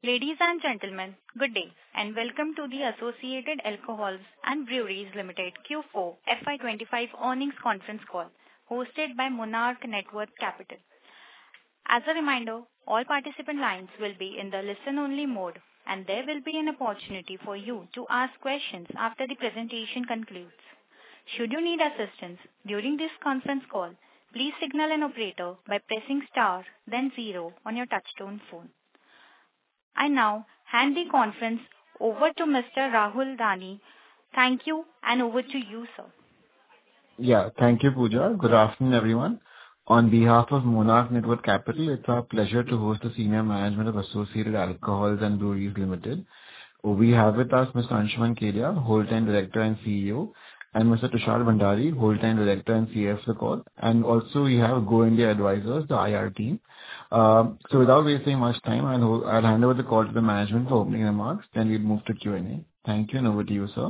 Ladies and gentlemen, good day, and welcome to the Associated Alcohols and Breweries Limited Q4 FY25 earnings conference call, hosted by Monarch Networth Capital. As a reminder, all participant lines will be in the listen-only mode, and there will be an opportunity for you to ask questions after the presentation concludes. Should you need assistance during this conference call, please signal an operator by pressing star, then zero on your touchtone phone. I now hand the conference over to Mr. Rahul Dani. Thank you, and over to you, sir. Yeah, thank you, Pooja. Good afternoon, everyone. On behalf of Monarch Networth Capital, it's our pleasure to host the senior management of Associated Alcohols and Breweries Limited. We have with us Mr. Anshuman Kedia, Whole-time Director and CEO, and Mr. Tushar Bhandari, Whole-time Director and CFO of the call. And also we have Go India Advisors, the IR team. So without wasting much time, I'll hand over the call to the management for opening remarks. Then we'll move to Q&A. Thank you, and over to you, sir.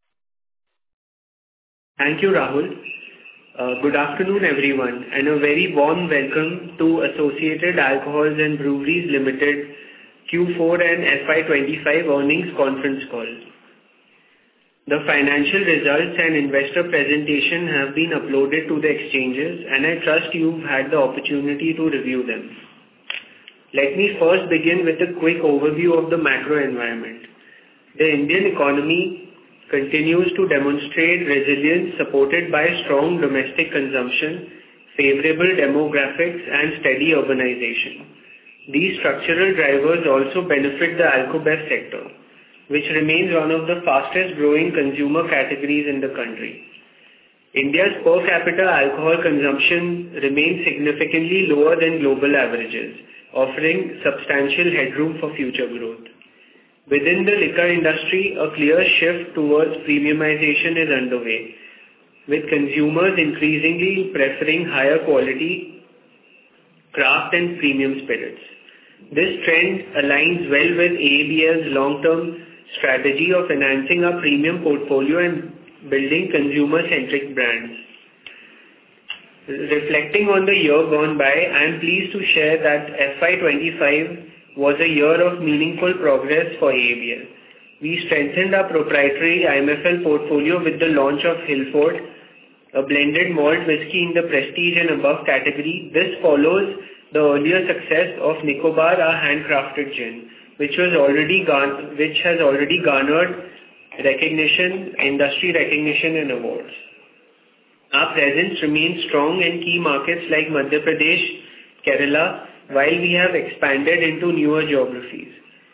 Thank you, Rahul. Good afternoon, everyone, and a very warm welcome to Associated Alcohols and Breweries Limited Q4 and FY25 earnings conference call. The financial results and investor presentation have been uploaded to the exchanges, and I trust you've had the opportunity to review them. Let me first begin with a quick overview of the macro environment. The Indian economy continues to demonstrate resilience supported by strong domestic consumption, favorable demographics, and steady urbanization. These structural drivers also benefit the alcobev sector, which remains one of the fastest growing consumer categories in the country. India's per capita alcohol consumption remains significantly lower than global averages, offering substantial headroom for future growth. Within the liquor industry, a clear shift towards premiumization is underway, with consumers increasingly preferring higher quality craft and premium spirits. This trend aligns well with AABL's long-term strategy of enhancing our premium portfolio and building consumer-centric brands. Reflecting on the year gone by, I am pleased to share that FY25 was a year of meaningful progress for AABL. We strengthened our proprietary IMFL portfolio with the launch of Hillfort, a blended malt whiskey in the prestige and above category. This follows the earlier success of Nicobar, our handcrafted gin, which has already garnered recognition, industry recognition and awards. Our presence remains strong in key markets like Madhya Pradesh, Kerala, while we have expanded into newer geographies.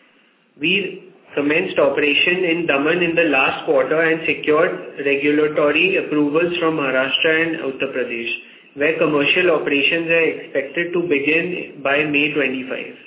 We commenced operation in Daman in the last quarter and secured regulatory approvals from Maharashtra and Uttar Pradesh, where commercial operations are expected to begin by May 25.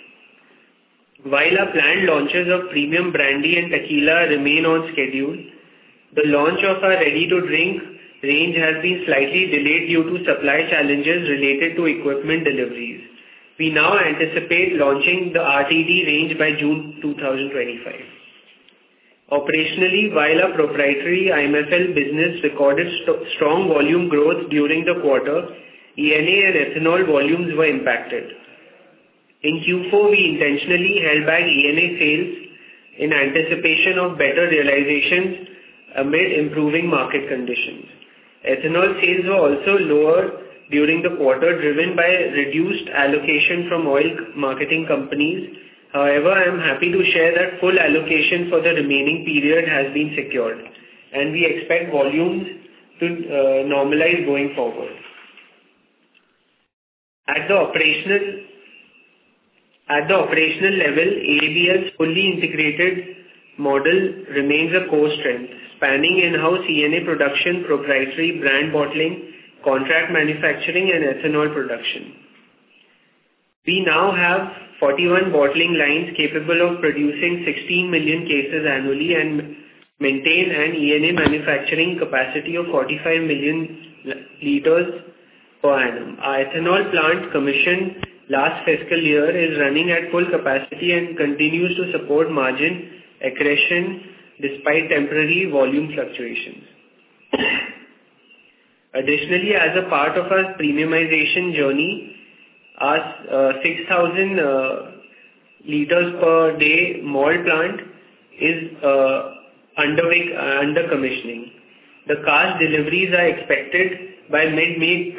While our planned launches of premium brandy and tequila remain on schedule, the launch of our ready-to-drink range has been slightly delayed due to supply challenges related to equipment deliveries. We now anticipate launching the RTD range by June 2025. Operationally, while our proprietary IMFL business recorded strong volume growth during the quarter, ENA and ethanol volumes were impacted. In Q4, we intentionally held back ENA sales in anticipation of better realizations amid improving market conditions. Ethanol sales were also lower during the quarter, driven by reduced allocation from oil marketing companies. However, I am happy to share that full allocation for the remaining period has been secured, and we expect volumes to normalize going forward. At the operational level, AABL's fully integrated model remains a core strength, spanning in-house ENA production, proprietary brand bottling, contract manufacturing, and ethanol production. We now have 41 bottling lines capable of producing 16 million cases annually and maintain an ENA manufacturing capacity of 45 million liters per annum. Our ethanol plant commissioned last fiscal year is running at full capacity and continues to support margin accretion despite temporary volume fluctuations. Additionally, as a part of our premiumization journey, our 6,000 liters per day malt plant is under commissioning. The cask deliveries are expected by mid-May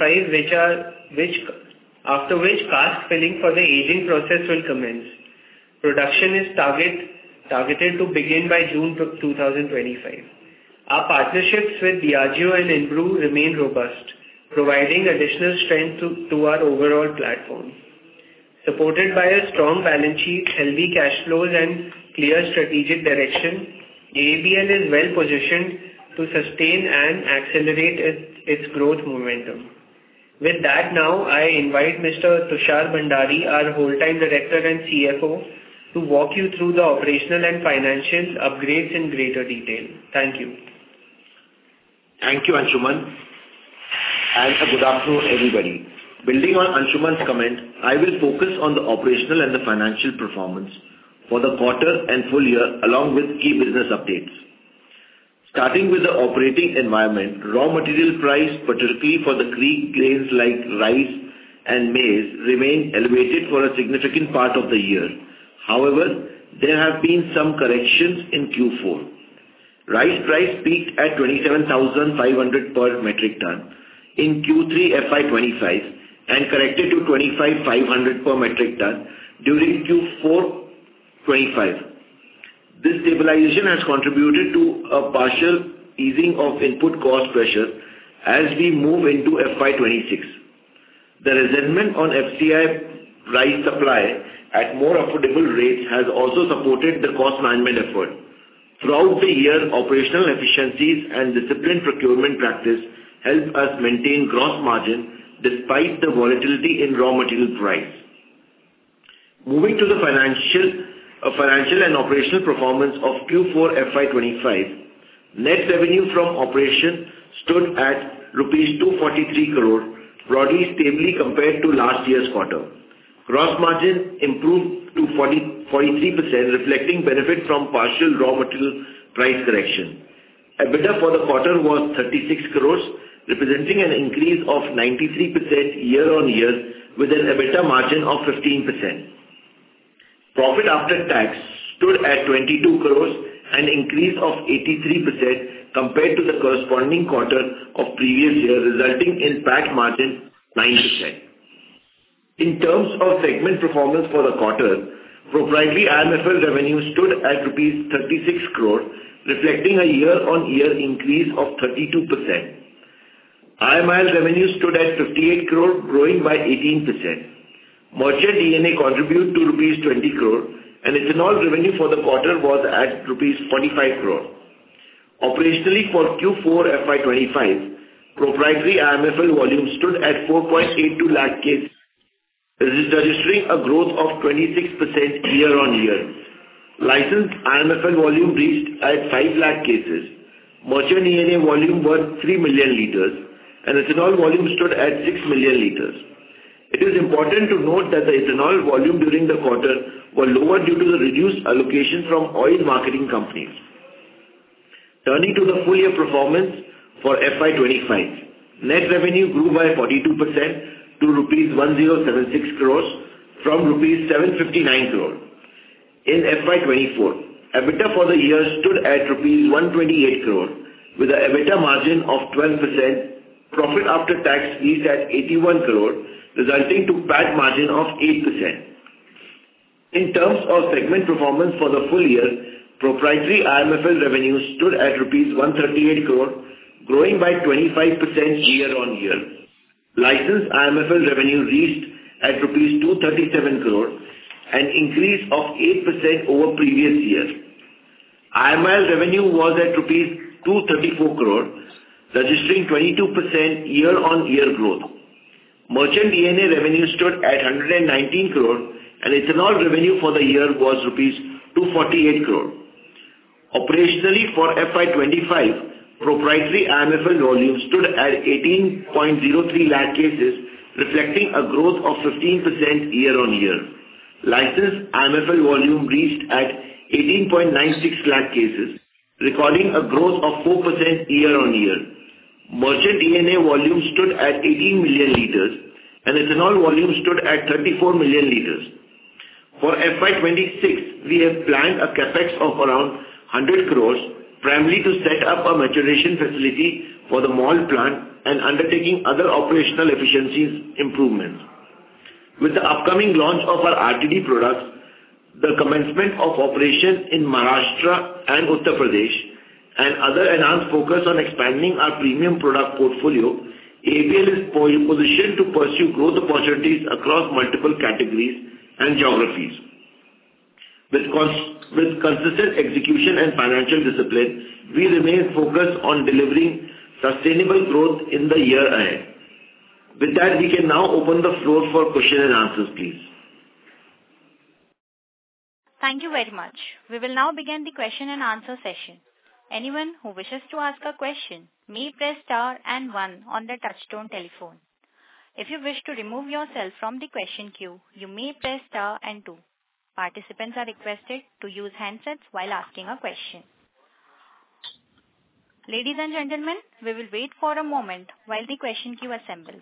25, after which cask filling for the aging process will commence. Production is targeted to begin by June 2025. Our partnerships with Diageo and Inbrew remain robust, providing additional strength to our overall platform. Supported by a strong balance sheet, healthy cash flows, and clear strategic direction, AABL is well positioned to sustain and accelerate its growth momentum. With that, now I invite Mr. Tushar Bhandari, our whole-time director and CFO, to walk you through the operational and financial upgrades in greater detail. Thank you. Thank you, Anshuman, and a good afternoon, everybody. Building on Anshuman's comment, I will focus on the operational and the financial performance for the quarter and full year, along with key business updates. Starting with the operating environment, raw material price, particularly for the key grains like rice and maize, remain elevated for a significant part of the year. However, there have been some corrections in Q4. Rice price peaked at 27,500 per metric ton in Q3 FY25 and corrected to 25,500 per metric ton during Q4 25. This stabilization has contributed to a partial easing of input cost pressure as we move into FY26. The resentment on FCI rice supply at more affordable rates has also supported the cost management effort. Throughout the year, operational efficiencies and disciplined procurement practice help us maintain gross margin despite the volatility in raw material price. Moving to the financial and operational performance of Q4 FY25, net revenue from operation stood at rupees 243 crore, broadly stably compared to last year's quarter. Gross margin improved to 43%, reflecting benefit from partial raw material price correction. EBITDA for the quarter was 36 crores, representing an increase of 93% year-on-year with an EBITDA margin of 15%. Profit after tax stood at 22 crores, an increase of 83% compared to the corresponding quarter of previous year, resulting in PAT margin 9%. In terms of segment performance for the quarter, proprietary IMFL revenue stood at rupees 36 crore, reflecting a year-on-year increase of 32%. IMIL revenue stood at 58 crore, growing by 18%. Merchant DNA contributed to rupees 20 crore, and ethanol revenue for the quarter was at rupees 45 crore. Operationally for Q4 FY25, proprietary IMFL volume stood at 4.82 lakh cases, registering a growth of 26% year-on-year. Licensed IMFL volume reached at 5 lakh cases. Merchant DNA volume was 3 million liters, and ethanol volume stood at 6 million liters. It is important to note that the ethanol volume during the quarter was lower due to the reduced allocation from oil marketing companies. Turning to the full year performance for FY25, net revenue grew by 42% to rupees 1076 crores from rupees 759 crore. In FY24, EBITDA for the year stood at rupees 128 crore with an EBITDA margin of 12%. Profit after tax reached at 81 crore, resulting to PAT margin of 8%. In terms of segment performance for the full year, proprietary IMFL revenue stood at rupees 138 crore, growing by 25% year-on-year. Licensed IMFL revenue reached at rupees 237 crore, an increase of 8% over previous year. IMIL revenue was at rupees 234 crore, registering 22% year-on-year growth. Merchant DNA revenue stood at 119 crore, and ethanol revenue for the year was rupees 248 crore. Operationally for FY25, proprietary IMFL volume stood at 18.03 lakh cases, reflecting a growth of 15% year-on-year. Licensed IMFL volume reached at 18.96 lakh cases, recording a growth of 4% year-on-year. Merchant DNA volume stood at 18 million liters, and ethanol volume stood at 34 million liters. For FY26, we have planned a capex of around 100 crores, primarily to set up a maturation facility for the malt plant and undertaking other operational efficiencies improvements. With the upcoming launch of our RTD products, the commencement of operation in Maharashtra and Uttar Pradesh, and other enhanced focus on expanding our premium product portfolio, ABL is positioned to pursue growth opportunities across multiple categories and geographies. With consistent execution and financial discipline, we remain focused on delivering sustainable growth in the year ahead. With that, we can now open the floor for question and answers, please. Thank you very much. We will now begin the question and answer session. Anyone who wishes to ask a question may press star and 1 on the touchtone telephone. If you wish to remove yourself from the question queue, you may press star and 2. Participants are requested to use handsets while asking a question. Ladies and gentlemen, we will wait for a moment while the question queue assembles.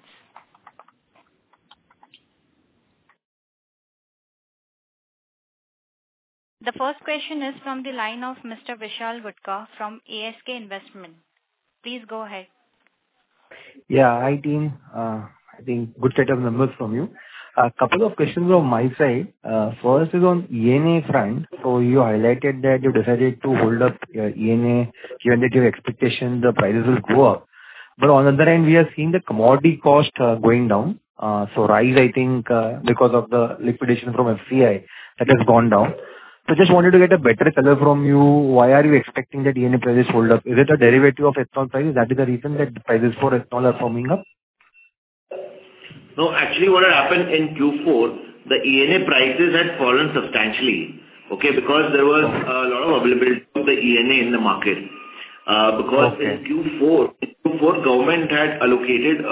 The first question is from the line of Mr. Vishal Gutka from ASK Investment. Please go ahead. Yeah, hi team. I think good set of numbers from you. A couple of questions from my side. First is on ENA front. So you highlighted that you decided to hold up ENA given that your expectation the prices will go up. But on the other hand, we are seeing the commodity cost going down. So rice, I think, because of the liquidation from FCI, that has gone down. So just wanted to get a better color from you. Why are you expecting that ENA prices hold up? Is it a derivative of ethanol prices? That is the reason that the prices for ethanol are firming up? No, actually what had happened in Q4, the ENA prices had fallen substantially, okay, because there was a lot of availability of the ENA in the market. Because in Q4, government had allocated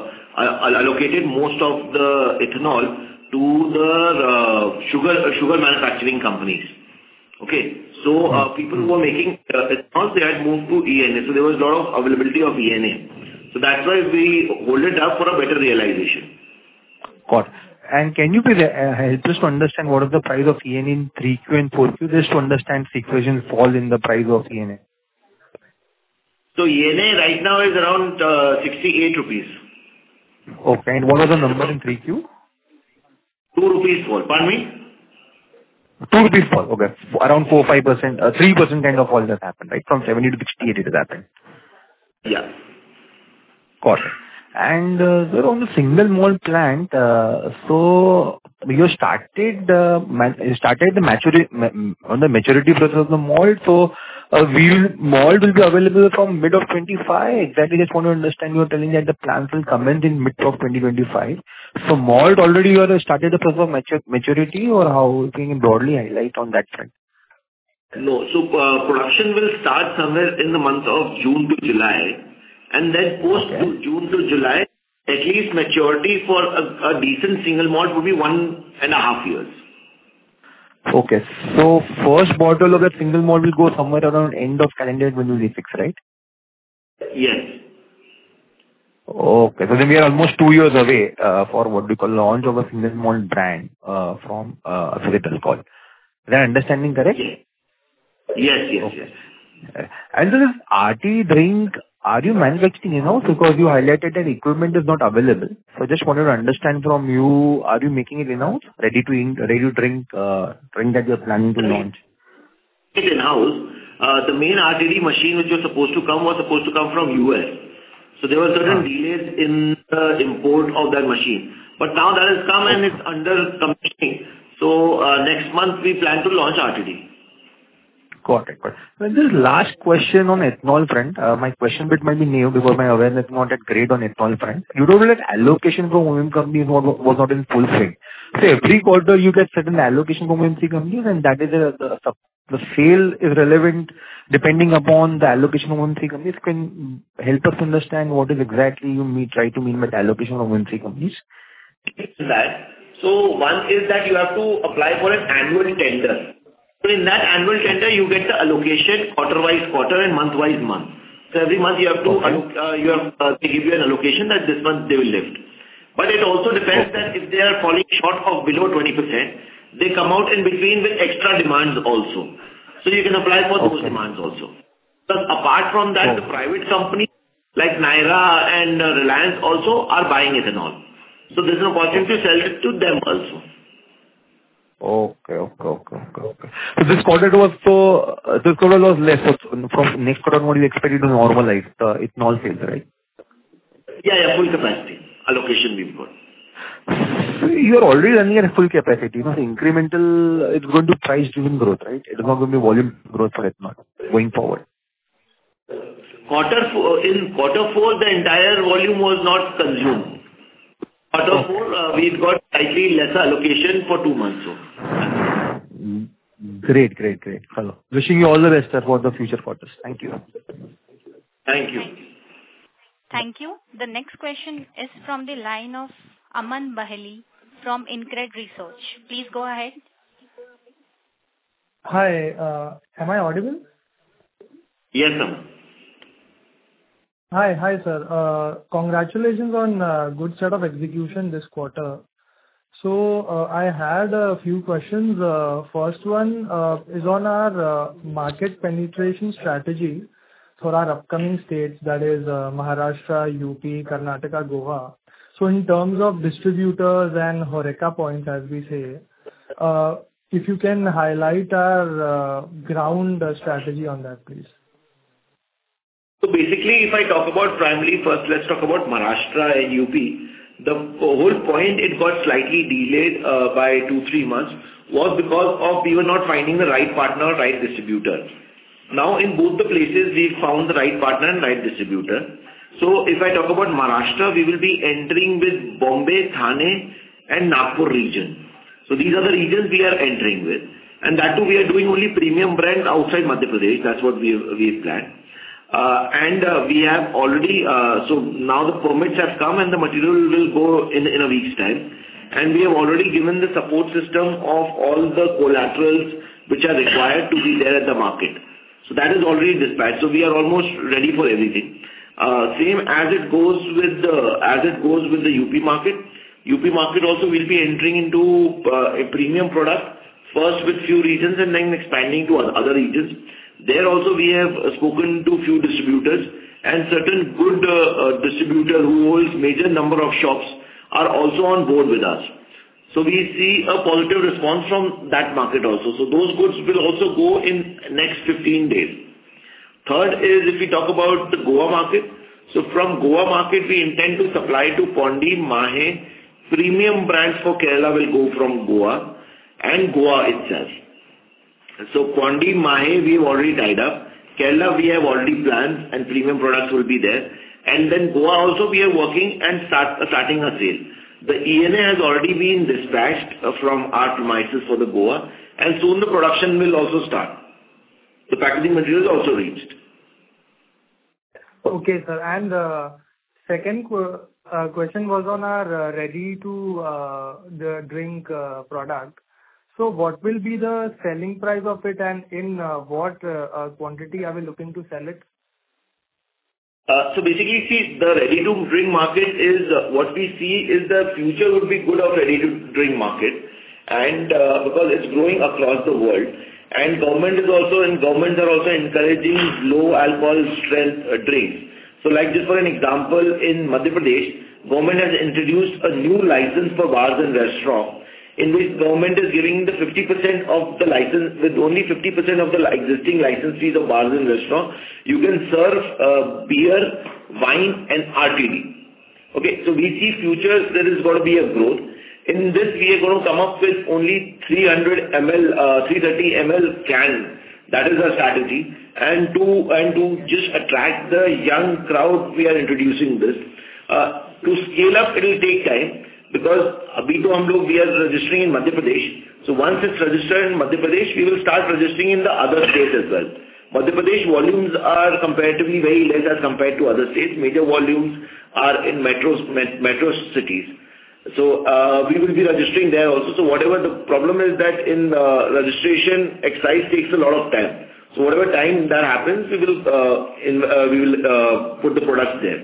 most of the ethanol to the sugar manufacturing companies. Okay, so people who were making ethanol, they had moved to ENA, so there was a lot of availability of ENA. So that's why we hold it up for a better realization. Got it. And can you please help us to understand what is the price of ENA in 3Q and 4Q, just to understand sequential fall in the price of ENA? So ENA right now is around 68 rupees. Okay, and what was the number in 3Q? 2 rupees fall. Pardon me? 2 rupees fall. Okay. Around 4-5%, 3% kind of fall that happened, right? From 70 to 68 it has happened. Yeah. Got it. And sir, on the single malt plant, so you started the maturity process of the malt. So malt will be available from mid of 25. Exactly, just want to understand. You are telling that the plant will commence in mid of 2025. So malt already you have started the process of maturity, or how can you broadly highlight on that front? No, so production will start somewhere in the month of June to July. And then post June to July, at least maturity for a decent single malt would be 1.5 years. Okay. So first bottle of that single malt will go somewhere around end of calendar 2026, right? Yes. Okay. So then we are almost 2 years away for what we call launch of a single malt brand from Affiliate Alcohol. Is that understanding correct? Yes. And so this RTD drink, are you manufacturing in-house? Because you highlighted that equipment is not available. So just wanted to understand from you, are you making it in-house, ready to drink that you're planning to launch? It's in-house. The main RTD machine which was supposed to come from US. So there were certain delays in the import of that machine. But now that has come and it's under commissioning. So next month we plan to launch RTD. Got it. Well, this last question on ethanol front, my question bit might be new because my awareness is not that great on ethanol front. You told me that allocation from OEM companies was not in full swing. So every quarter you get certain allocation from OMC companies, and that is the sale is relevant depending upon the allocation from OMC companies. Can help us understand what is exactly you try to mean by allocation from OMC companies? So one is that you have to apply for an annual tender. So in that annual tender, you get the allocation quarter-wise quarter and month-wise month. So every month you have to they give you an allocation that this month they will lift. But it also depends that if they are falling short of below 20%, they come out in between with extra demands also. So you can apply for those demands also. But apart from that, the private companies like Naira and Reliance also are buying ethanol. So there's an opportunity to sell it to them also. Okay. So this quarter was less. So from next quarter, what do you expect it to normalize the ethanol sales, right? Yeah, full capacity allocation we've got. So you are already running at full capacity. You know, the incremental, it's going to price-driven growth, right? It is not going to be volume growth for ethanol going forward. In quarter four, the entire volume was not consumed. Quarter four, we've got slightly lesser allocation for 2 months. Great. Hello. Wishing you all the best, sir, for the future quarters. Thank you. Thank you. Thank you. The next question is from the line of Aman Bahali from InCred Research. Please go ahead. Hi, am I audible? Yes, Aman. Hi, sir. Congratulations on good set of execution this quarter. So I had a few questions. First one is on our market penetration strategy for our upcoming states, that is Maharashtra, UP, Karnataka, Goa. So in terms of distributors and Horeca points, as we say, if you can highlight our ground strategy on that, please. So basically, if I talk about primarily, first let's talk about Maharashtra and UP. The whole point it got slightly delayed by 2-3 months was because of we were not finding the right partner, right distributor. Now in both the places we found the right partner and right distributor. So if I talk about Maharashtra, we will be entering with Bombay, Thane and Nagpur region. So these are the regions we are entering with. And that too we are doing only premium brands outside Madhya Pradesh. That's what we've planned. We have already, so now the permits have come and the material will go in a week's time. And we have already given the support system of all the collaterals which are required to be there at the market. So that is already dispatched. So we are almost ready for everything. Same as it goes with the UP market. UP market also will be entering into a premium product first with few regions and then expanding to other regions. There also we have spoken to few distributors and certain good distributor who holds major number of shops are also on board with us. So we see a positive response from that market also. So those goods will also go in next 15 days. Third is if we talk about the Goa market. So from Goa market we intend to supply to Pondi, Mahe. Premium brands for Kerala will go from Goa and Goa itself. So Pondi, Mahe we have already tied up. Kerala we have already planned and premium products will be there. And then Goa also we are working and starting a sale. The ENA has already been dispatched from our premises for the Goa and soon the production will also start. The packaging material is also reached. Okay, sir. And second question was on our ready-to-drink product. So what will be the selling price of it and in what quantity are we looking to sell it? So basically, see, the ready-to-drink market is what we see is the future would be good of ready-to-drink market, and because it's growing across the world, and governments are also encouraging low alcohol strength drinks. So, like just for an example, in Madhya Pradesh, government has introduced a new license for bars and restaurants, in which government is giving the 50% of the license, with only 50% of the existing license fees of bars and restaurants, you can serve beer, wine and RTD. Okay, so we see future there is going to be a growth. In this we are going to come up with only 300 ml, 330 ml can. That is our strategy. And to just attract the young crowd, we are introducing this. To scale up, it will take time. Because we are registering in Madhya Pradesh. So once it's registered in Madhya Pradesh, we will start registering in the other states as well. Madhya Pradesh volumes are comparatively very less as compared to other states. Major volumes are in metro cities. So we will be registering there also. So whatever the problem is that in registration, excise takes a lot of time. So whatever time that happens, we will put the products there.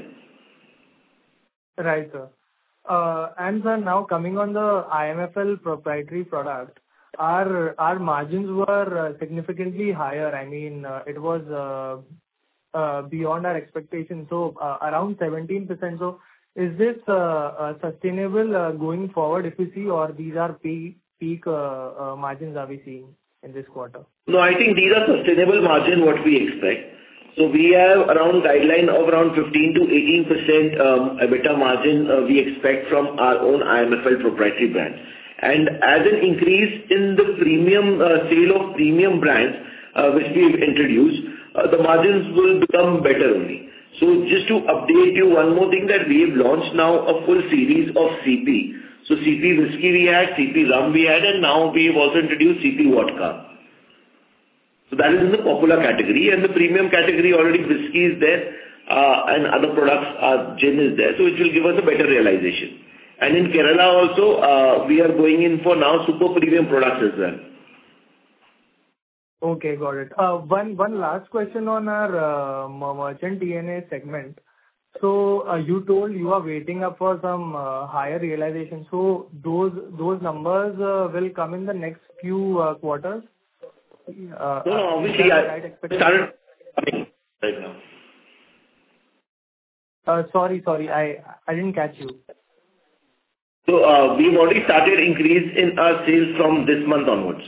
Right, sir. And sir, now coming on the IMFL proprietary product, our margins were significantly higher. I mean, it was beyond our expectations. So around 17%. So is this sustainable going forward if we see, or these are peak margins are we seeing in this quarter? No, I think these are sustainable margin what we expect. So we have around guideline of around 15 to 18% EBITDA margin we expect from our own IMFL proprietary brand. And as an increase in the premium sale of premium brands which we've introduced, the margins will become better only. So just to update you, one more thing, that we have launched now a full series of CP. So CP whiskey we had, CP rum we had, and now we have also introduced CP vodka. So that is in the popular category, and the premium category already whiskey is there, and other products, gin is there, so it will give us a better realization. And in Kerala also, we are going in for now super premium products as well. Okay, got it. One last question on our merchant DNA segment. So you told you are waiting up for some higher realization. So those numbers will come in the next few quarters? No, obviously, I started right now. Sorry, I didn't catch you. So we've already started increase in our sales from this month onwards.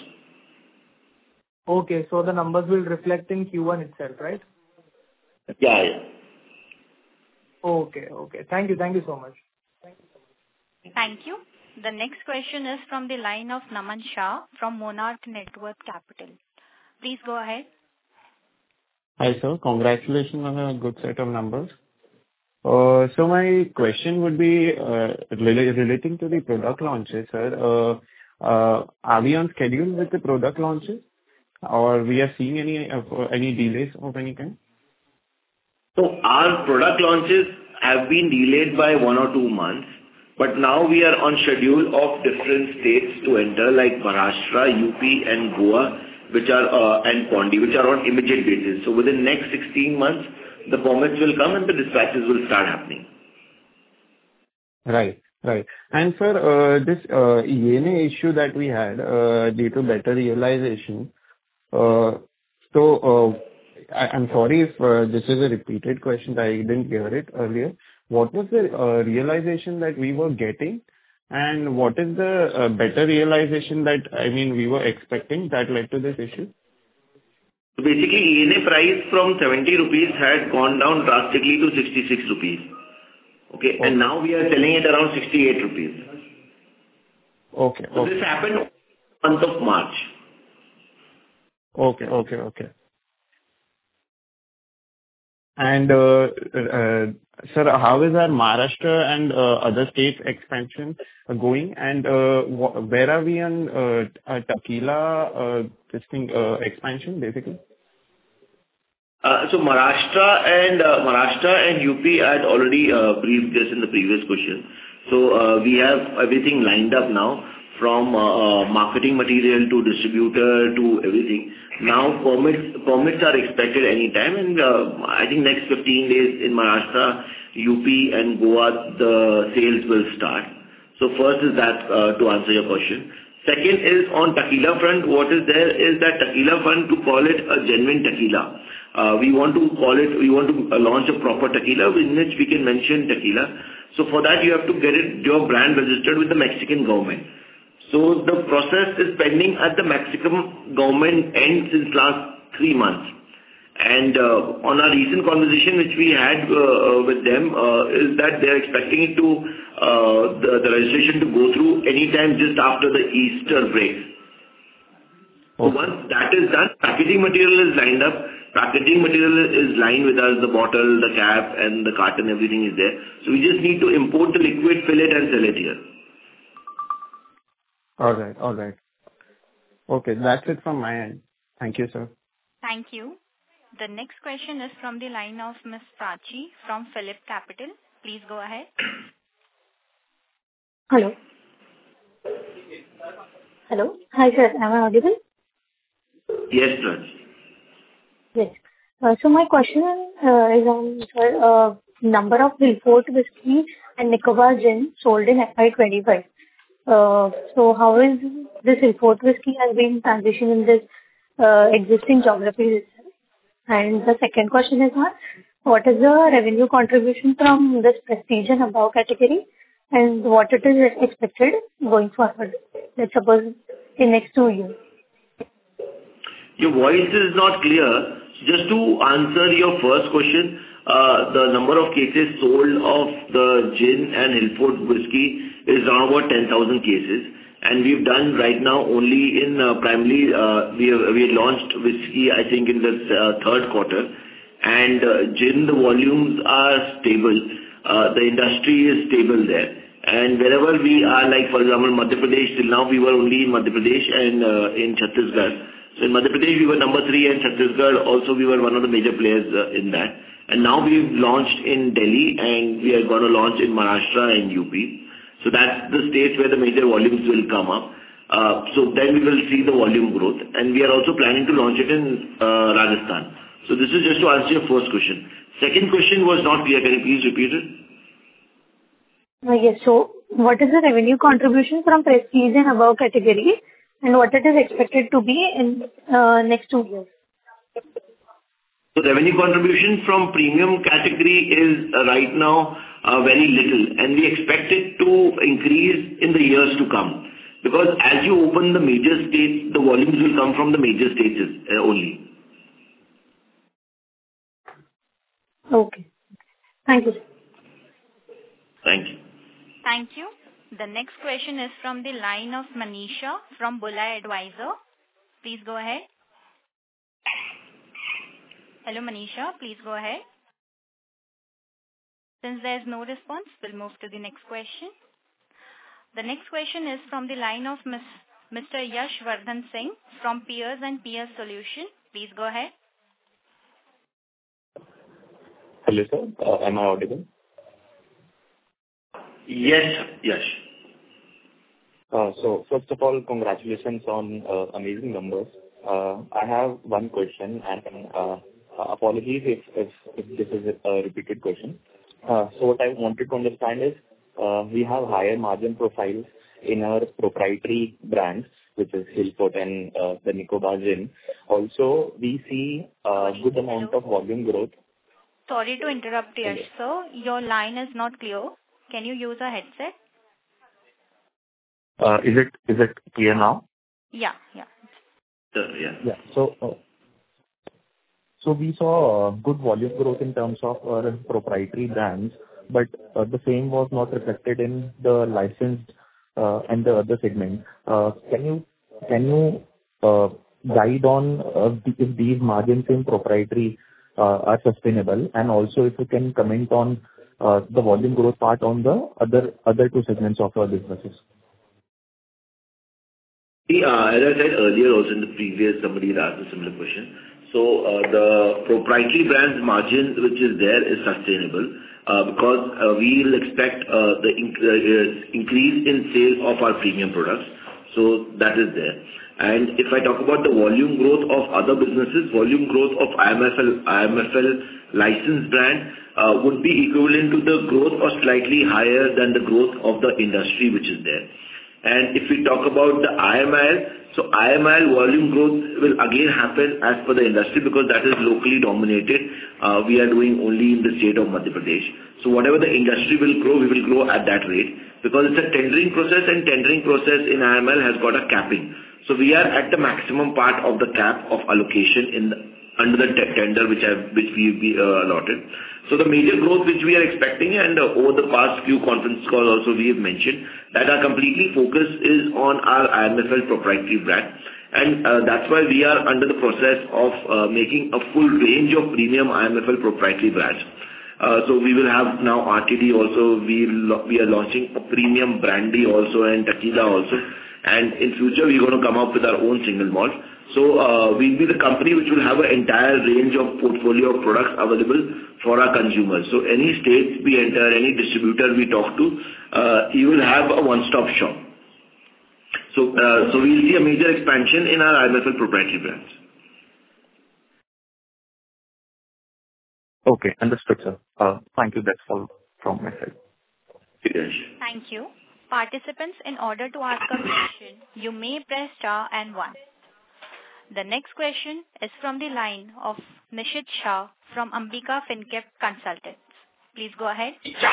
Okay, so the numbers will reflect in Q1 itself, right? Yeah. Okay. Thank you so much. Thank you. The next question is from the line of Naman Shah from Monarch Networth Capital. Please go ahead. Hi, sir. Congratulations on a good set of numbers. So my question would be relating to the product launches, sir. Are we on schedule with the product launches, or we are seeing any delays of any kind? So our product launches have been delayed by 1 or 2 months, but now we are on schedule of different states to enter, like Maharashtra, UP, and Goa, and Pondi, which are on immediate basis. So within next 16 months, the permits will come and the dispatches will start happening. Right. And sir, this ENA issue that we had due to better realization. I'm sorry if this is a repeated question. I didn't hear it earlier. What was the realization that we were getting, and what is the better realization that we were expecting that led to this issue? So basically, ENA price from 70 rupees had gone down drastically to 66 rupees. Okay, and now we are selling it around 68 rupees. Okay. So this happened month of March. Okay. And sir, how is our Maharashtra and other states expansion going? And where are we on tequila expansion, basically? So Maharashtra and UP I had already briefed this in the previous question. So we have everything lined up now, from marketing material to distributor to everything. Now permits are expected anytime, and I think next 15 days in Maharashtra, UP and Goa the sales will start. So first is that to answer your question. Second is on tequila front. What is there is that tequila front, to call it a genuine tequila. We want to launch a proper tequila in which we can mention tequila. So for that you have to get your brand registered with the Mexican government. So the process is pending at the Mexican government end since last 3 months. And on our recent conversation which we had with them is that they are expecting it to the registration to go through anytime just after the Easter break. So once that is done, packaging material is lined up. Packaging material is lined with us, the bottle, the cap, and the carton, everything is there. So we just need to import the liquid, fill it, and sell it here. All right. Okay, that's it from my end. Thank you, sir. Thank you. The next question is from the line of Ms. Prachi from Phillip Capital. Please go ahead. Hello. Hi, sir. Am I audible? Yes, Prachi. Yes. So my question is on, sir, number of Wilford whiskey and Nicobar gin sold in FY25. So how is this import whiskey has been transitioned in this existing geographies itself? And the second question is what is the revenue contribution from this prestige and above category, and what it is expected going forward, let's suppose in next 2 years? Your voice is not clear. Just to answer your first question, the number of cases sold of the gin and Hillfort whiskey is around about 10,000 cases. And we've done right now only in primarily, we launched whiskey, I think, in the third quarter. And gin, the volumes are stable. The industry is stable there. And wherever we are, like for example, Madhya Pradesh, till now we were only in Madhya Pradesh and in Chhattisgarh. So in Madhya Pradesh we were number 3, and Chhattisgarh also we were one of the major players in that. And now we've launched in Delhi, and we are going to launch in Maharashtra and UP. So that's the states where the major volumes will come up. So then we will see the volume growth, and we are also planning to launch it in Rajasthan. So this is just to answer your first question. Second question was not clear. Can you please repeat it? Yes. So what is the revenue contribution from prestige and above category, and what it is expected to be in next 2 years? So revenue contribution from premium category is right now very little, and we expect it to increase in the years to come. Because as you open the major states, the volumes will come from the major states only. Okay. Thank you. Thank you. Thank you. The next question is from the line of Manisha from Bulai Advisor. Please go ahead. Hello, Manisha. Please go ahead. Since there is no response, we'll move to the next question. The next question is from the line of Mr. Yash Vardhan Singh from Peers and Peers Solution. Please go ahead. Hello, sir. Am I audible? Yes, yes. So first of all, congratulations on amazing numbers. I have one question, and apologies if this is a repeated question. So what I wanted to understand is we have higher margin profiles in our proprietary brands, which is Hillfort and the Nicobar Gin. Also, we see a good amount of volume growth. Sorry to interrupt, Yash, sir. Your line is not clear. Can you use a headset? Is it clear now? Yeah. Yeah. Yeah. So we saw good volume growth in terms of our proprietary brands, but the same was not reflected in the licensed and the other segment. Can you guide on if these margins in proprietary are sustainable, and also if you can comment on the volume growth part on the other two segments of our businesses? As I said earlier, also in the previous, somebody had asked a similar question. So the proprietary brands margin which is there is sustainable because we will expect the increase in sales of our premium products. So that is there. And if I talk about the volume growth of other businesses, volume growth of IMFL licensed brand would be equivalent to the growth or slightly higher than the growth of the industry which is there. And if we talk about the IMIL, so IMIL volume growth will again happen as per the industry because that is locally dominated. We are doing only in the state of Madhya Pradesh. So whatever the industry will grow, we will grow at that rate because it's a tendering process, and tendering process in IMIL has got a capping. So we are at the maximum part of the cap of allocation under the tender which we allotted. So the major growth which we are expecting, and over the past few conference calls also we have mentioned, that our completely focus is on our IMFL proprietary brand. And that's why we are under the process of making a full range of premium IMFL proprietary brands. So we will have now RTD also, we are launching a premium brandy also and tequila also. And in future, we're going to come up with our own single malt. So we'll be the company which will have an entire range of portfolio of products available for our consumers. So any state we enter, any distributor we talk to, you will have a one-stop shop. So we'll see a major expansion in our IMFL proprietary brands. Okay, understood, sir. Thank you. That's all from my side. Yes. Thank you. Participants, in order to ask a question, you may press star and 1. The next question is from the line of Nishit Shah from Ambika Fincap Consultants. Please go ahead.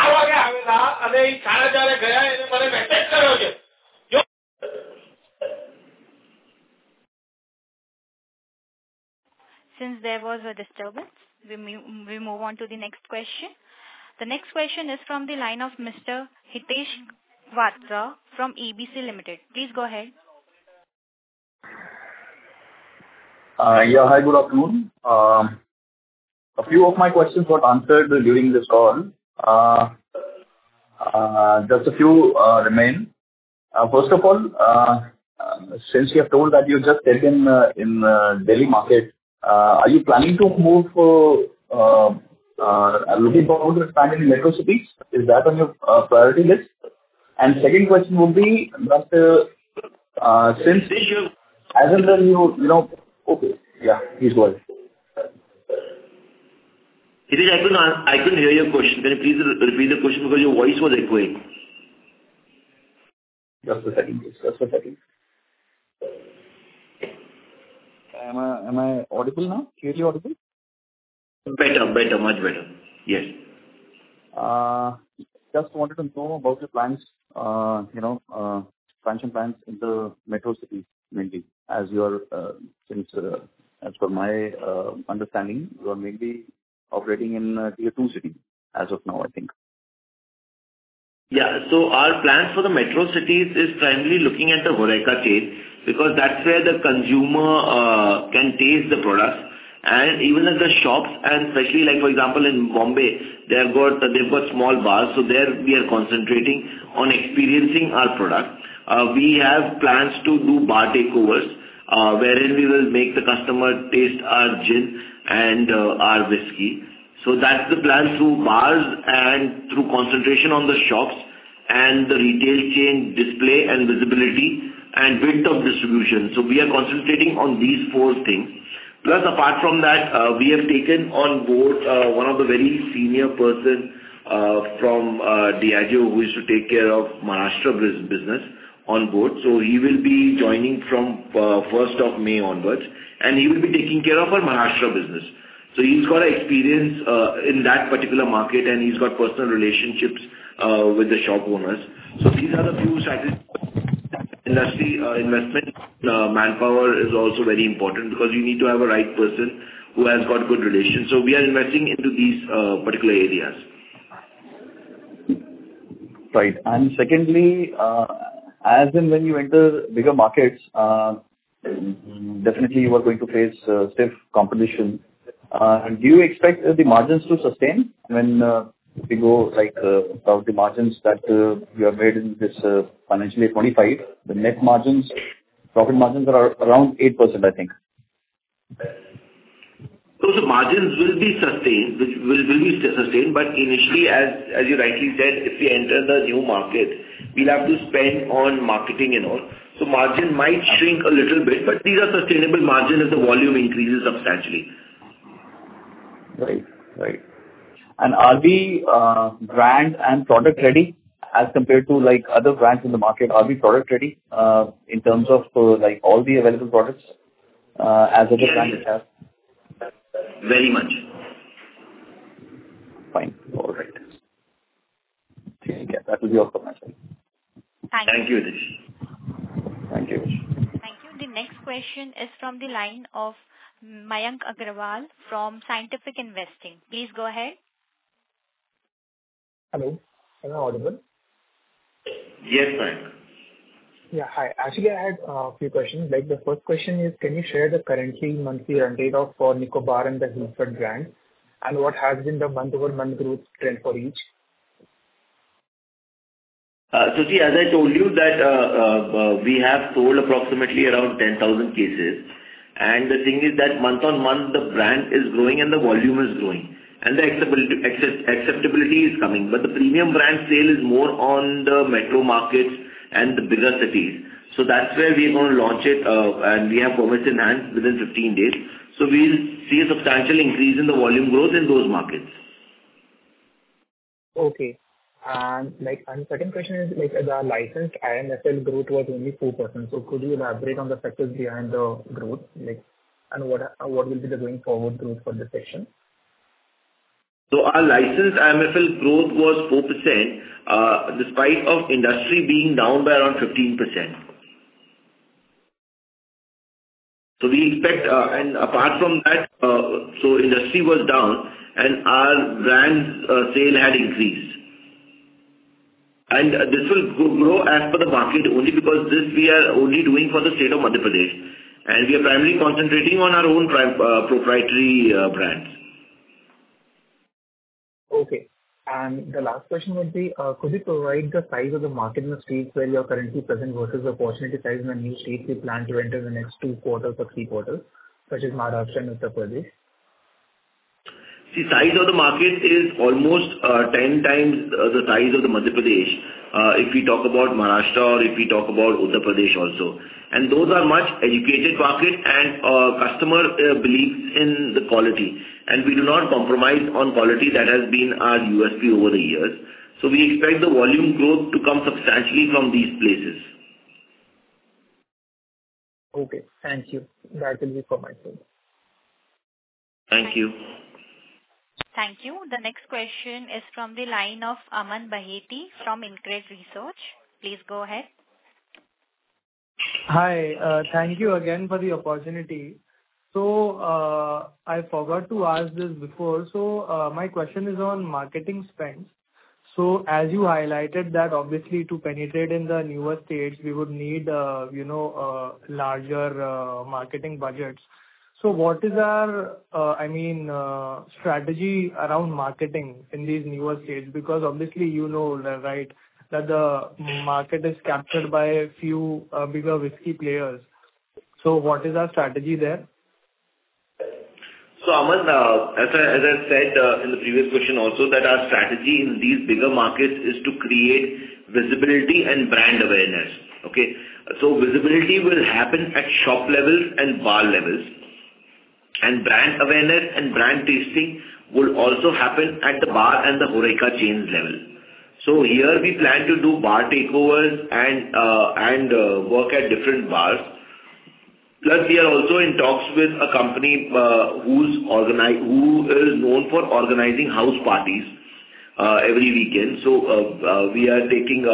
Since there was a disturbance, we move on to the next question. The next question is from the line of Mr. Hitesh Vatra from EBC Limited. Please go ahead. Yeah, hi, good afternoon. A few of my questions got answered during this call. Just a few remain. First of all, since you have told that you just taken in Delhi market, are you planning to move, looking forward to expand in metro cities? Is that on your priority list? And second question would be that since as and when you know, okay, yeah, please go ahead. I couldn't hear your question. Can you please repeat the question because your voice was echoing? Just a second, please. Just a second. Am I audible now? Clearly audible? Better, much better. Yes. Just wanted to know about your plans, expansion plans in the metro cities mainly, as you are, since as per my understanding, you are mainly operating in tier 2 cities as of now, I think. Yeah, so our plans for the metro cities is primarily looking at the HoReCa chain because that's where the consumer can taste the products. And even at the shops, and especially like for example in Bombay, they've got small bars, so there we are concentrating on experiencing our product. We have plans to do bar takeovers, wherein we will make the customer taste our gin and our whiskey. So that's the plan through bars and through concentration on the shops and the retail chain display and visibility and width of distribution. So we are concentrating on these 4 things. Plus, apart from that, we have taken on board one of the very senior person from Diageo who is to take care of Maharashtra business on board. So he will be joining from 1st of May onwards, and he will be taking care of our Maharashtra business. So he's got experience in that particular market, and he's got personal relationships with the shop owners. So these are the few strategies. Industry investment, manpower is also very important because you need to have a right person who has got good relations. So we are investing into these particular areas. Right. And secondly, as and when you enter bigger markets, definitely you are going to face stiff competition. Do you expect the margins to sustain when we go like about the margins that you have made in this financial year 25? The net margins, profit margins are around 8%, I think. So the margins will be sustained, which will be sustained, but initially, as you rightly said, if we enter the new market, we'll have to spend on marketing and all. So margin might shrink a little bit, but these are sustainable margins if the volume increases substantially. Right. And are we brand and product ready as compared to like other brands in the market? Are we product ready in terms of like all the available products as other brands have? Very much. Fine. All right. Okay, that will be all from my side. Thank you. Thank you. Thank you. The next question is from the line of Mayank Agrawal from Scientific Investing. Please go ahead. Hello, am I audible? Yes, Mayank. Yeah, hi. Actually, I had a few questions. Like the first question is, can you share the currently monthly run rate of for Nicobar and the Hillford brand, and what has been the month-over-month growth trend for each? So see, as I told you that we have sold approximately around 10,000 cases, and the thing is that month on month the brand is growing and the volume is growing, and the acceptability is coming. But the premium brand sale is more on the metro markets and the bigger cities. So that's where we are going to launch it, and we have permits in hand within 15 days. So we'll see a substantial increase in the volume growth in those markets. Okay. And the second question is, the licensed IMFL growth was only 4%. So could you elaborate on the factors behind the growth, and what will be the going forward growth for this section? So our licensed IMFL growth was 4%, despite of industry being down by around 15%. So we expect, and apart from that, so industry was down and our brand sale had increased. And this will grow as per the market only because this we are only doing for the state of Madhya Pradesh. And we are primarily concentrating on our own proprietary brands. Okay. And the last question would be, could you provide the size of the market in the states where you are currently present versus the opportunity size in the new states you plan to enter in the next 2 quarters or 3 quarters, such as Maharashtra and Uttar Pradesh? The size of the market is almost 10 times the size of the Madhya Pradesh, if we talk about Maharashtra or if we talk about Uttar Pradesh also. And those are much educated market and customer believes in the quality. And we do not compromise on quality. That has been our USP over the years. So we expect the volume growth to come substantially from these places. Okay, thank you. That will be for my side. Thank you. Thank you. The next question is from the line of Aman Baheti from InCred Research. Please go ahead. Hi, thank you again for the opportunity. So, I forgot to ask this before. So, my question is on marketing spends. So, as you highlighted that obviously to penetrate in the newer states, we would need, larger marketing budgets. So what is our, strategy around marketing in these newer states? Because obviously, right, that the market is captured by a few bigger whiskey players. So what is our strategy there? So Aman, as I said in the previous question also, that our strategy in these bigger markets is to create visibility and brand awareness. Okay, so visibility will happen at shop levels and bar levels. And brand awareness and brand tasting will also happen at the bar and the HoReCa chains level. So here we plan to do bar takeovers and work at different bars. Plus we are also in talks with a company who is known for organizing house parties every weekend. So we will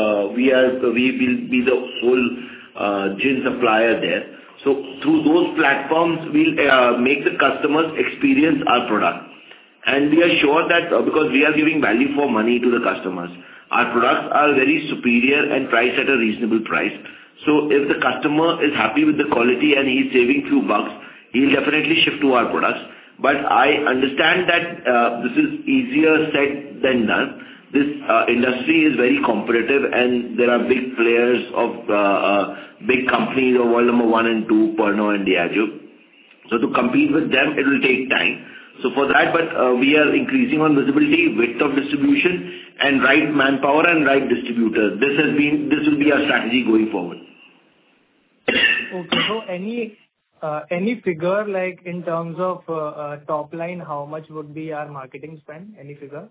be the whole gin supplier there. So through those platforms, we'll make the customers experience our product. And we are sure that because we are giving value for money to the customers, our products are very superior and priced at a reasonable price. So if the customer is happy with the quality and he's saving few bucks, he'll definitely shift to our products. But I understand that this is easier said than done. This industry is very competitive and there are big players of big companies of world number 1 and 2, Pernod and Diageo. So to compete with them, it will take time. So for that, but we are increasing on visibility, width of distribution and right manpower and right distributors. This will be our strategy going forward. Okay, so any figure like in terms of top line, how much would be our marketing spend? Any figure?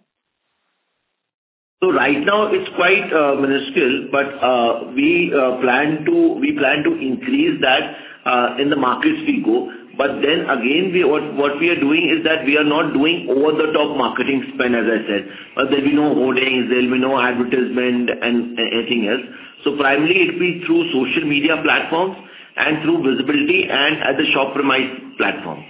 So right now it's quite minuscule, but we plan to increase that in the markets we go. But then again, what we are doing is that we are not doing over-the-top marketing spend, as I said. There will be no hoardings, there will be no advertisement and anything else. So primarily it will be through social media platforms and through visibility and at the shop premise platforms.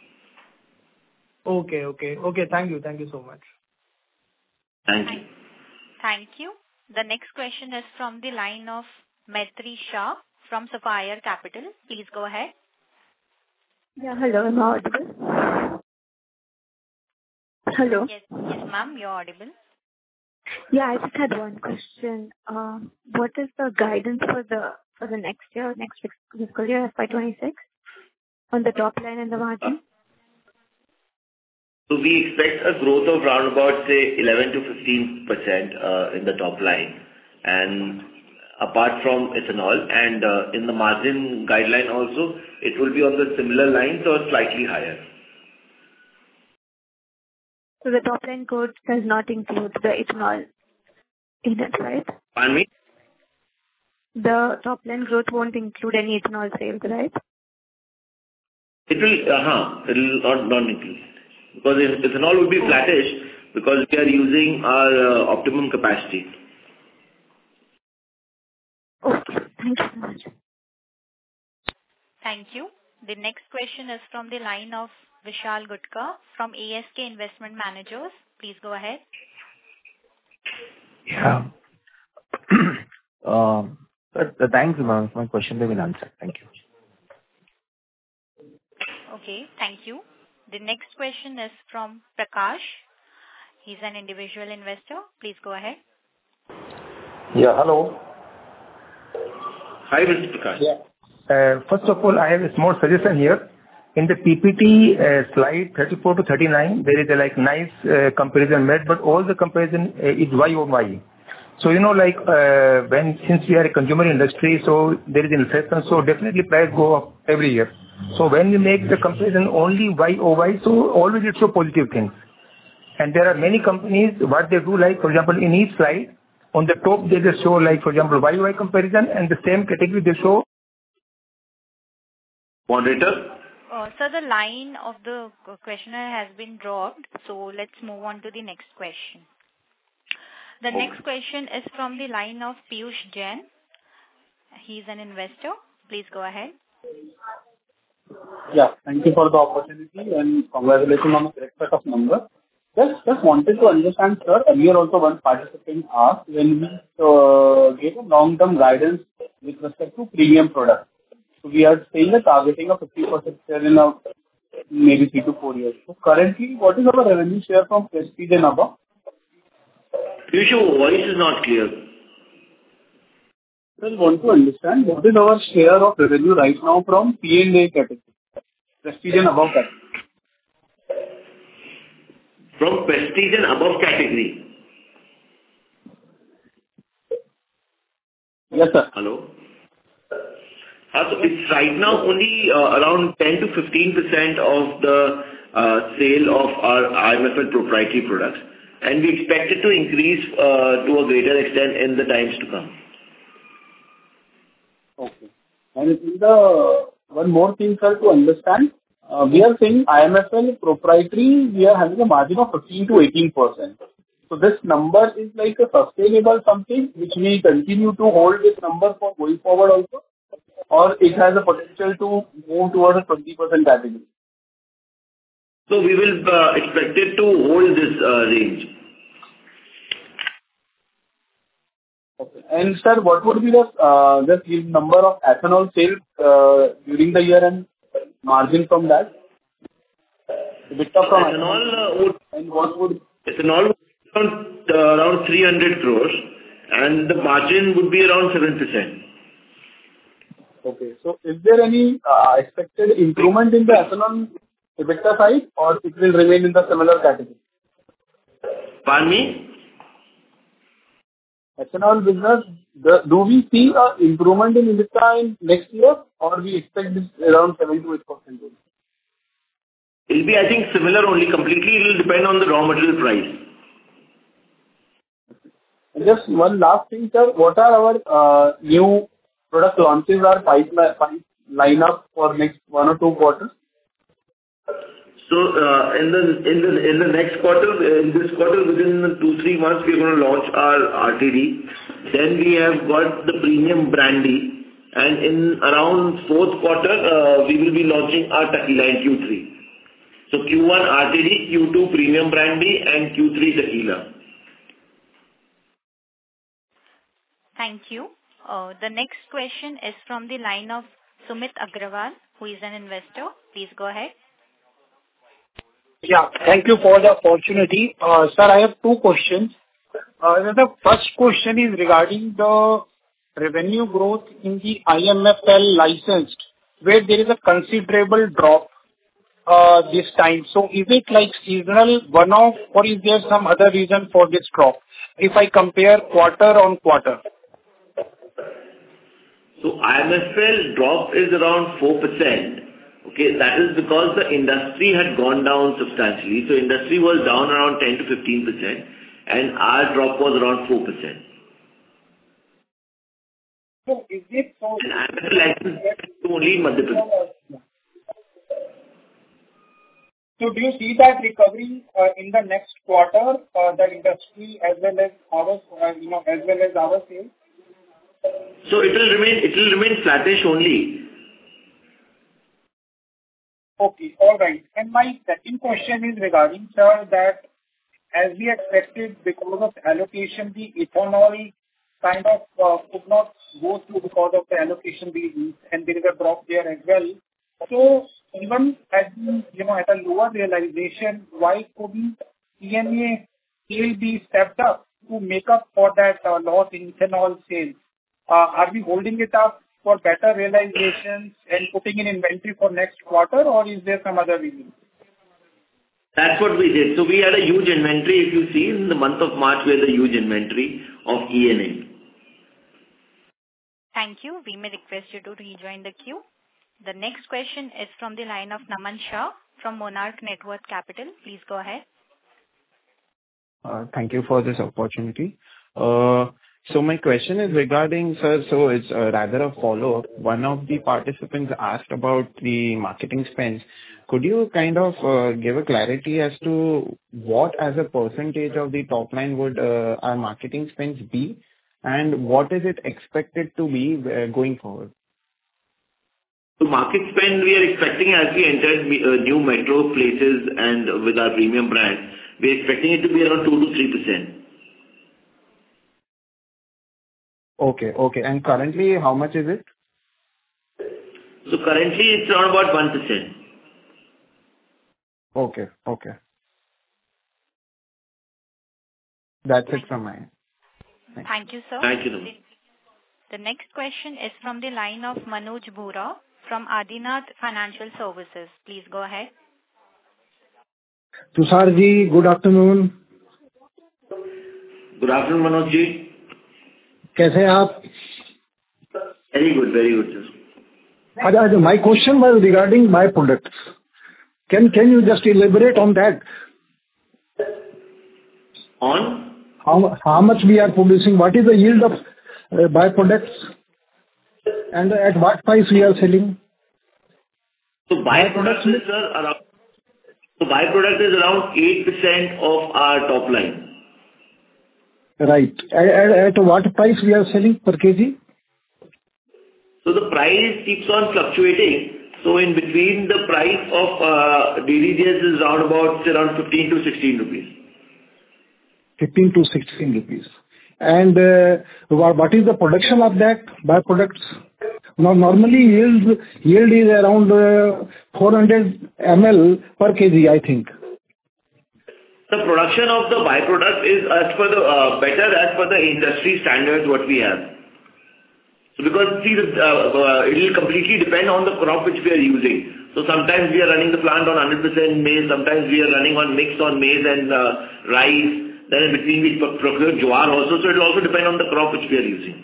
Okay. Thank you so much. Thank you. Thank you. The next question is from the line of Maitri Shah from Sapphire Capital. Please go ahead. Yeah, hello, am I audible? Hello? Yes, ma'am, you're audible. Yeah, I just had one question. What is the guidance for the next year, next fiscal year, FY26, on the top line and the margin? So we expect a growth of around about, say, 11 to 15% in the top line. And apart from ethanol and in the margin guideline also, it will be on the similar lines or slightly higher. So the top line growth does not include the ethanol in it, right? Pardon me? The top line growth won't include any ethanol sales, right? It'll not include. Because ethanol will be flattish because we are using our optimum capacity. Okay. Thank you so much. Thank you. The next question is from the line of Vishal Gutka from ASK Investment Managers. Please go ahead. Yeah. Thanks, ma'am. My question has been answered. Thank you. Okay, thank you. The next question is from Prakash. He's an individual investor. Please go ahead. Yeah, hello. Hi, Mr. Prakash. Yeah. First of all, I have a small suggestion here. In the PPT slide 34 to 39, there is a nice comparison made, but all the comparison is Y-on-Y. So, since we are a consumer industry, so there is inflation, so definitely price go up every year. So when we make the comparison only Y-o-Y, so always it show positive things. And there are many companies, what they do, for example, in each slide, on the top they just show, for example, Y-o-Y comparison, and the same category they show. Moderator? Sir, the line of the questioner has been dropped, so let's move on to the next question. The next question is from the line of Piyush Jain. He's an investor. Please go ahead. Yeah, thank you for the opportunity and congratulations on the correct set of numbers. Just wanted to understand, sir, earlier also one participant asked when we gave a long-term guidance with respect to premium products. So we are saying that targeting a 50% share in maybe 3 to 4 years. So currently, what is our revenue share from Prestige and above? Your voice is not clear. I want to understand what is our share of revenue right now from P&A category, Prestige and above category. From Prestige and above category? Yes, sir. Hello? So it's right now only around 10 to 15% of the sale of our IMFL proprietary products. And we expect it to increase to a greater extent in the times to come. Okay. And one more thing, sir, to understand. We are saying IMFL proprietary, we are having a margin of 15 to 18%. So this number is a sustainable something which we continue to hold this number for going forward also, or it has a potential to move towards a 20% category. So we will expect it to hold this range. Okay. And sir, what would be the number of ethanol sales during the year and margin from that? Ethanol would around 300 crores and the margin would be around 7%. Okay. So is there any expected improvement in the ethanol EBITDA side or it will remain in the similar category? Pardon me? Ethanol business, do we see an improvement in EBITDA in next year or we expect this around 7 to 8%? It will be, I think, similar only. Completely it will depend on the raw material price. And just one last thing, sir. What are our new product launches or pipe lineup for next 1 or 2 quarters? So in the next quarter, in this quarter, within 2-3 months, we are going to launch our RTD. Then we have got the premium brandy, and in around 4th quarter, we will be launching our tequila in Q3. So Q1 RTD, Q2 premium brandy, and Q3 tequila. Thank you. The next question is from the line of Sumit Agrawal, who is an investor. Please go ahead. Yeah, thank you for the opportunity. Sir, I have 2 questions. The first question is regarding the revenue growth in the IMFL licensed, where there is a considerable drop this time. So is it like seasonal one-off or is there some other reason for this drop if I compare quarter on quarter? So IMFL drop is around 4%. Okay, that is because the industry had gone down substantially. So industry was down around 10 to 15% and our drop was around 4%. So is it so? And IMFL license is only in Madhya Pradesh. So do you see that recovery in the next quarter, the industry as well as our, as well as our sales? So it will remain flattish only. Okay. All right. And my second question is regarding, sir, that as we expected, because of allocation, the ethanol kind of could not go through because of the allocation reasons, and there is a drop there as well. So even at at a lower realization, why couldn't ENA still be stepped up to make up for that loss in ethanol sales? Are we holding it up for better realizations and putting in inventory for next quarter, or is there some other reason? That's what we did. So we had a huge inventory. If you see, in the month of March, we had a huge inventory of ENA. Thank you. We may request you to rejoin the queue. The next question is from the line of Naman Shah from Monarch Networth Capital. Please go ahead. Thank you for this opportunity. So my question is regarding, sir, so it's rather a follow-up. One of the participants asked about the marketing spends. Could you kind of give a clarity as to what as a percentage of the top line would our marketing spends be, and what is it expected to be going forward? So market spend, we are expecting as we enter new metro places and with our premium brand, we are expecting it to be around 2 to 3%. Okay. And currently, how much is it? So currently, it's around about 1%. Okay. That's it from my end. Thank you, sir. Thank you. The next question is from the line of Manoj Bhura from Adinath Financial Services. Please go ahead. Tushar ji, good afternoon. Good afternoon, Manoj ji. कैसे हैं आप? Very good, sir. My question was regarding byproducts. Can you just elaborate on that? On? How much we are producing? What is the yield of byproducts? And at what price we are selling? So byproduct is around 8% of our top line. Right. At what price we are selling per kg? So the price keeps on fluctuating. So in between the price of DDGS is around 15 to 16 rupees. 15 to 16 rupees. And what is the production of that byproducts? Now, normally yield is around 400 ml per kg, I think. The production of the byproduct is as per the industry standards what we have. So because see, it will completely depend on the crop which we are using. So sometimes we are running the plant on 100% maize, sometimes we are running on mixed on maize and rice. Then in between we procure jowar also. So it will also depend on the crop which we are using.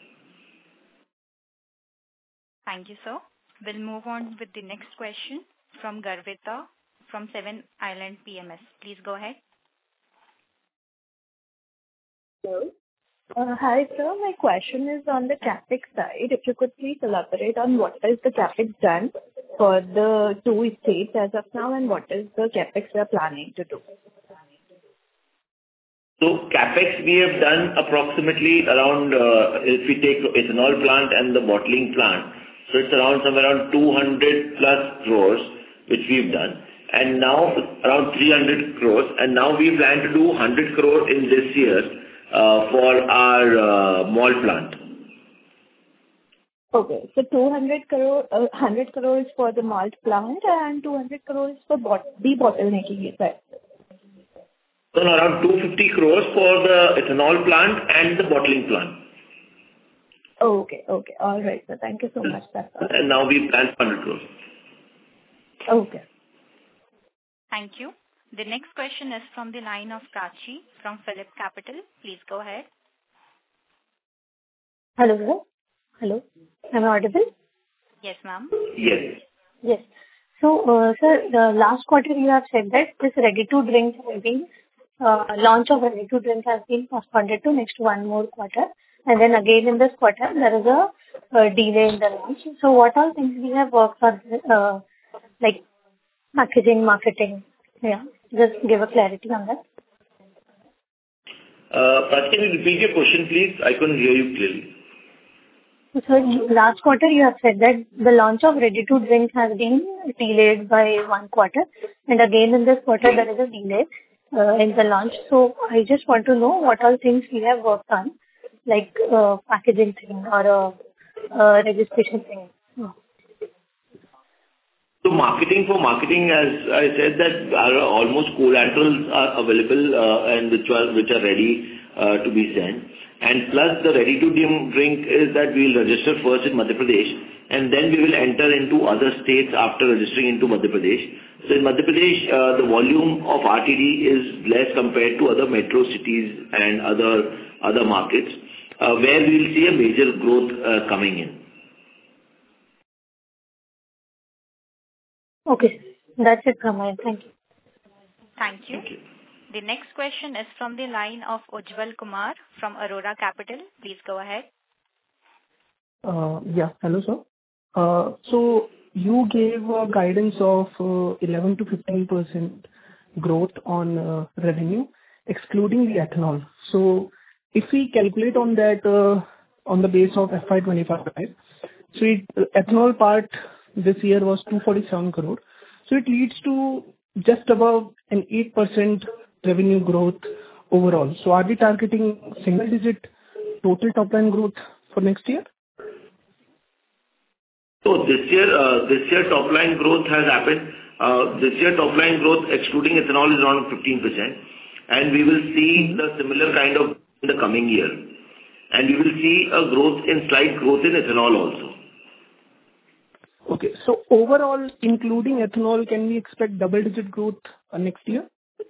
Thank you, sir. We'll move on with the next question from Garvita from Seven Island PMS. Please go ahead. Hello. Hi, sir. My question is on the CapEx side. If you could please elaborate on what is the CapEx done for the two states as of now, and what is the CapEx we are planning to do? So CapEx we have done approximately around, if we take ethanol plant and the bottling plant, so it's somewhere around 200 plus crores, which we've done. And now around 300 crores. And now we plan to do 100 crore in this year for our malt plant. Okay. So 200 crore, 100 crores for the malt plant and 200 crores for debottlenecking, you said? So around 250 crores for the ethanol plant and the bottling plant. Okay. All right, sir. Thank you so much. That's all. And now we plan 100 crores. Okay. Thank you. The next question is from the line of Prachi from Phillip Capital. Please go ahead. Hello, sir. Hello. Am I audible? Yes, ma'am. Yes. So, sir, the last quarter you have said that this ready-to-drink launch of ready-to-drink has been postponed to next one more quarter. and then again in this quarter, there is a delay in the launch. So what all things we have worked on, like packaging, marketing? Yeah, just give a clarity on that. Can you repeat your question, please? I couldn't hear you clearly. So last quarter, you have said that the launch of ready-to-drink has been delayed by 1 quarter, and again in this quarter, there is a delay in the launch. So I just want to know what all things we have worked on, like packaging thing or registration thing. So marketing, as I said, that almost collaterals are available and which are ready to be sent. And plus the ready-to-drink is that we'll register first in Madhya Pradesh, and then we will enter into other states after registering into Madhya Pradesh. So in Madhya Pradesh, the volume of RTD is less compared to other metro cities and other markets, where we will see a major growth coming in. Okay, that's it from my end. Thank you. Thank you. Thank you. The next question is from the line of Ujjwal Kumar from Aurora Capital. Please go ahead. Yeah, hello sir. So you gave a guidance of 11 to 15% growth on revenue, excluding the ethanol. So if we calculate on that on the base of FY25, so ethanol part this year was 247 crore. So it leads to just above an 8% revenue growth overall. So are we targeting single-digit total top-line growth for next year? So this year top-line growth has happened. This year top-line growth, excluding ethanol, is around 15%, and we will see the similar kind of in the coming year. And we will see a slight growth in ethanol also. Okay, so overall, including ethanol, can we expect double-digit growth next year?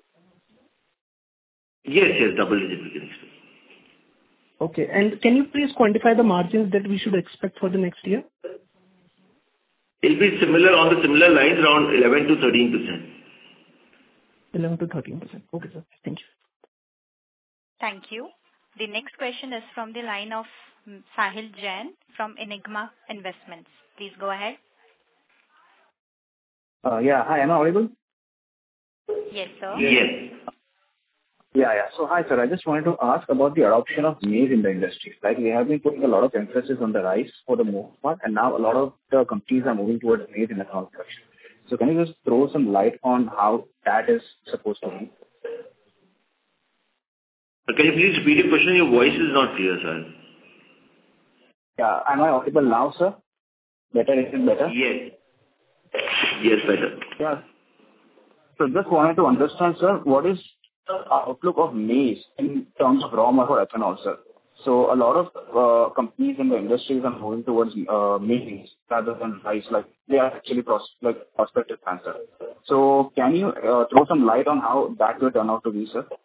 Yes, double-digit we can expect. Okay, and can you please quantify the margins that we should expect for the next year? It will be similar on the similar lines, around 11 to 13%. 11 to 13%. Okay, sir. Thank you. Thank you. The next question is from the line of Sahil Jain from Enigma Investments. Please go ahead. Yeah, hi, am I audible? Yes, sir. Yes. Yeah. So hi, sir. I just wanted to ask about the adoption of maize in the industry. Like we have been putting a lot of emphasis on the rice for the most part, and now a lot of the companies are moving towards maize in ethanol production. So can you just throw some light on how that is supposed to be? Can you please repeat your question? Your voice is not clear, sir. Yeah, am I audible now, sir? Better? Is it better? Yes. Yes, better. Yeah. So just wanted to understand, sir, what is the outlook of maize in terms of raw material for ethanol, sir? So a lot of companies in the industries are moving towards maize rather than rice, like they are actually prospective plans, sir. So can you throw some light on how that will turn out to be, sir?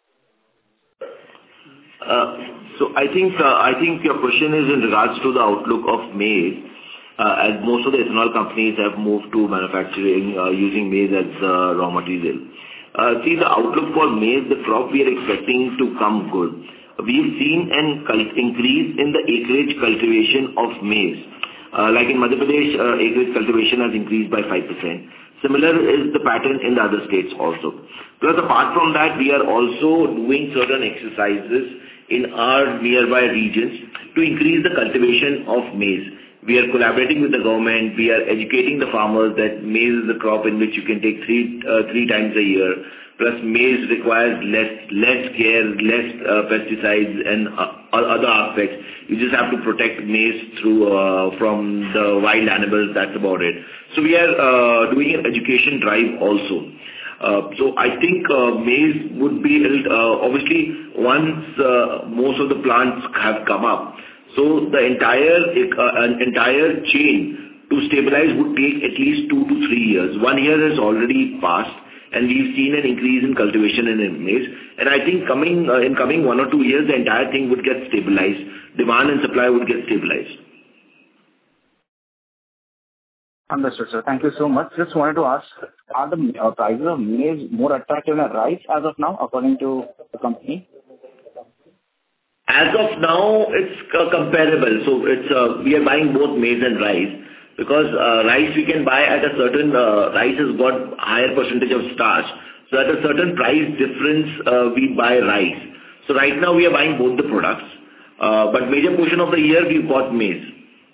So I think your question is in regards to the outlook of maize, as most of the ethanol companies have moved to manufacturing using maize as raw material. See, the outlook for maize, the crop we are expecting to come good. We've seen an increase in the acreage cultivation of maize. Like in Madhya Pradesh, acreage cultivation has increased by 5%. Similar is the pattern in the other states also. Plus, apart from that, we are also doing certain exercises in our nearby regions to increase the cultivation of maize. We are collaborating with the government. We are educating the farmers that maize is a crop in which you can take three times a year. Plus, maize requires less care, less pesticides and other aspects. You just have to protect maize from the wild animals. That's about it. So we are doing an education drive also. So I think maize would be obviously once most of the plants have come up. So the entire chain to stabilize would take at least 2 to 3 years. 1 year has already passed, and we've seen an increase in cultivation in maize. And I think in coming 1 or 2 years, the entire thing would get stabilized. Demand and supply would get stabilized. Understood, sir. Thank you so much. Just wanted to ask, are the prices of maize more attractive than rice as of now, according to the company? As of now, it's comparable. So we are buying both maize and rice, because rice we can buy at a certain rice has got higher percentage of starch. So at a certain price difference, we buy rice. So right now we are buying both the products. But major portion of the year we bought maize.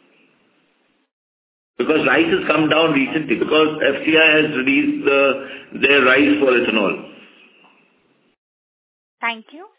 Because rice has come down recently, because FCI has released their rice for ethanol. Thank you.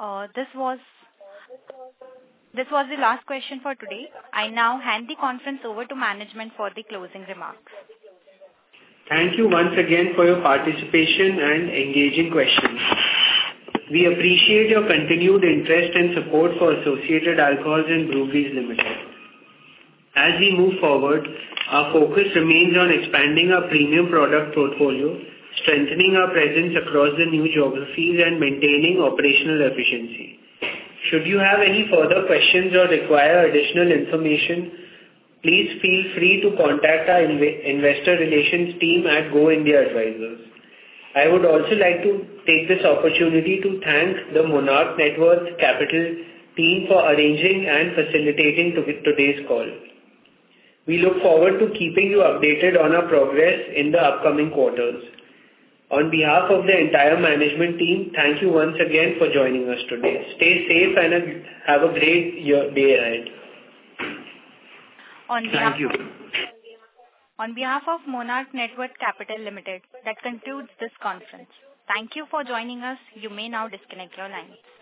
This was the last question for today. I now hand the conference over to management for the closing remarks. Thank you once again for your participation and engaging questions. We appreciate your continued interest and support for Associated Alcohols and Breweries Limited. As we move forward, our focus remains on expanding our premium product portfolio, strengthening our presence across the new geographies, and maintaining operational efficiency. Should you have any further questions or require additional information, please feel free to contact our investor relations team at Go India Advisors. I would also like to take this opportunity to thank the Monarch Networth Capital team for arranging and facilitating today's call. We look forward to keeping you updated on our progress in the upcoming quarters. On behalf of the entire management team, thank you once again for joining us today. Stay safe and have a great day ahead. Thank you. On behalf of Monarch Networth Capital Limited, that concludes this conference. Thank you for joining us. You may now disconnect your lines.